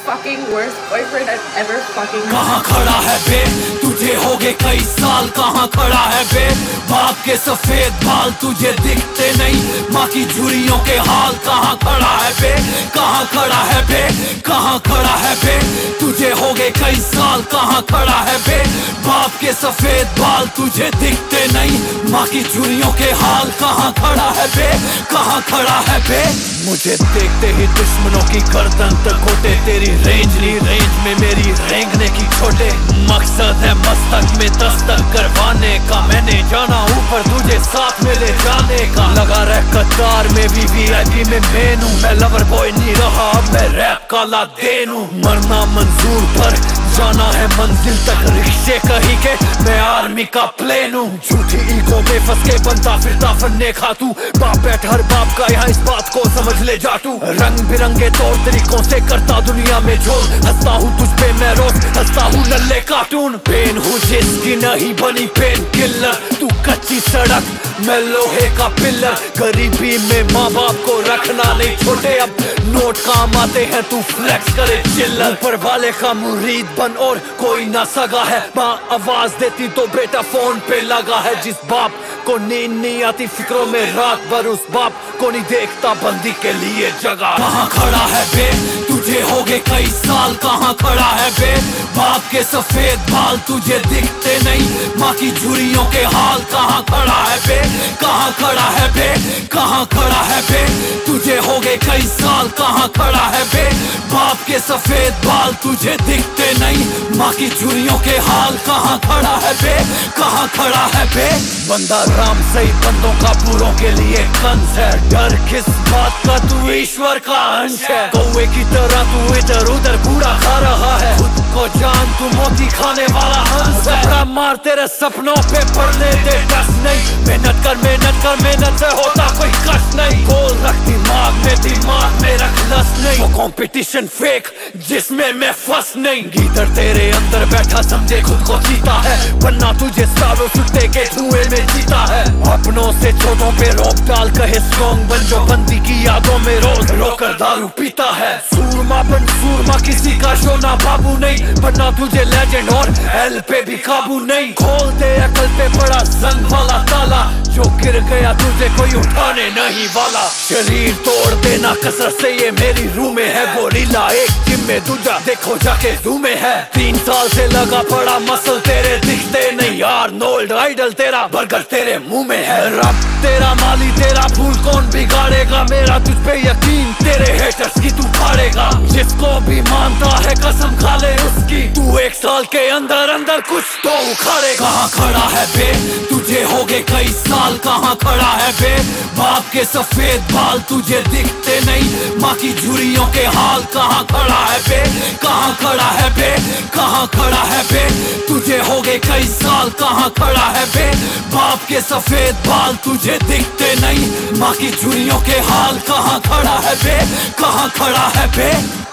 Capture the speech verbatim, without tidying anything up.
fucking worst boyfriend I've ever fucking had. कहाँ खड़ा है बे, तुझे हो गए कई साल, कहाँ खड़ा है बे, बाप के सफेद बाल तुझे दिखते नहीं, माँ की झुर्रियों के हाल, कहाँ खड़ा है बे, कहाँ खड़ा है बे, कहाँ खड़ा है बे, तुझे हो गए कई साल, कहाँ खड़ा है बे, बाप के सफेद बाल तुझे दिखते नहीं, माँ की झुर्रियों के हाल, कहाँ खड़ा है बे, कहाँ खड़ा है बे। मुझे देखते ही दुश्मनों की गर्दन तक होते, तेरी रेंज ली रेंज में मेरी रेंगने की छोटे, मकसद है मस्तक में दस्तक करवाने का, मैंने जाना ऊपर तुझे साथ में ले जाने का, लगा रह कतार में भी वीआईपी में मेन हूँ, मैं लवर बॉय नहीं रहा अब मैं रैप का लादेन हूँ, मरना मंजूर पर जाना है मंजिल तक, रिक्शे कहीं के मैं आर्मी का प्लेन हूँ, झूठी ईगो में फंस के बनता फिरता फन्ने खा तू, बाप बैठ हर बाप का यहाँ इस बात को समझ ले जा तू, रंग बिरंगे तौर तरीकों से करता दुनिया में झोल, हंसता हूँ तुझ पे मैं रोज, हंसता हूँ नल्ले कार्टून, पेन हूँ जिसकी नहीं बनी पेन किलर, तू कच्ची सड़क मैं लोहे का पिलर, गरीबी में माँ बाप को रखना नहीं छोटे, अब नोट काम आते हैं तू फ्लेक्स करे चिल्लर, ऊपर वाले का मुरीद बन और कोई ना सगा है, माँ आवाज देती तो बेटा फोन पे लगा है, जिस बाप को नींद नहीं आती फिक्रों में रात भर उस बाप को नहीं देखता बंदी के लिए जगह, कहाँ खड़ा है बे, तुझे हो गए कई साल, कहाँ खड़ा है बे, बाप के सफेद बाल तुझे दिखते नहीं, माँ की झुर्रियों के हाल, कहाँ खड़ा है बे, कहाँ खड़ा है बे, कहाँ खड़ा है बे, तुझे हो गए कई साल, कहाँ खड़ा है बे, बाप के सफेद बाल तुझे दिखते नहीं, माँ की झुर्रियों के हाल, कहाँ खड़ा है बे, कहाँ खड़ा है बे। बंदा राम सही बंदों का पूरों के लिए कंस है, डर किस बात का तू ईश्वर का अंश है, कौवे की तरह तू इधर उधर कूड़ा खा रहा है, खुद को जान तू मोती खाने वाला हंस है, बड़ा मार तेरे सपनों पे पड़ने दे डस नहीं, मेहनत कर मेहनत कर मेहनत से होता कोई कष्ट नहीं, गोल रख दिमाग में दिमाग में रख लस नहीं, वो कंपटीशन फेक जिसमें मैं फंस नहीं, गीदड़ तेरे अंदर बैठा समझे खुद को जीता है, वरना तुझे सालों सुट्टे के धुएं में जीता है, अपनों से छोटों पे रोक डाल कहे स्ट्रॉन्ग बन जो बंदी की यादों में रोज रोकर दारू पीता है, सूरमा बन सूरमा किसी का शोना बाबू नहीं, वरना तुझे लेजेंड और एल पे भी काबू नहीं, खोल दे अकल पे बड़ा जंग वाला ताला, जो गिर गया तुझे कोई उठाने नहीं वाला, शरीर तोड़ देना कसरत से ये मेरी रूह में है, गोरिल्ला एक जिम में दूजा देखो जाके जू में है, तीन साल से लगा पड़ा मसल तेरे दिखते नहीं यार, नोल्ड आइडल तेरा बर्गर तेरे मुंह में है, रब तेरा माली तेरा भूल कौन बिगाड़ेगा, मेरा तुझ पे यकीन तेरे हेटर्स की तू फाड़ेगा, जिसको भी मानता है कसम खा ले उसकी, तू एक साल के अंदर अंदर कुछ तो उखाड़ेगा, कहाँ खड़ा है बे, तुझे हो गए कई साल, कहाँ खड़ा है बे, बाप के सफेद बाल तुझे दिखते नहीं, माँ की झुर्रियों के हाल, कहाँ खड़ा है बे, कहाँ खड़ा है बे, कहाँ खड़ा है बे, तुझे हो गए कई साल, कहाँ खड़ा है बे, बाप के सफेद बाल तुझे दिखते नहीं, माँ की झुर्रियों के हाल, कहाँ खड़ा है बे, कहाँ खड़ा है बे।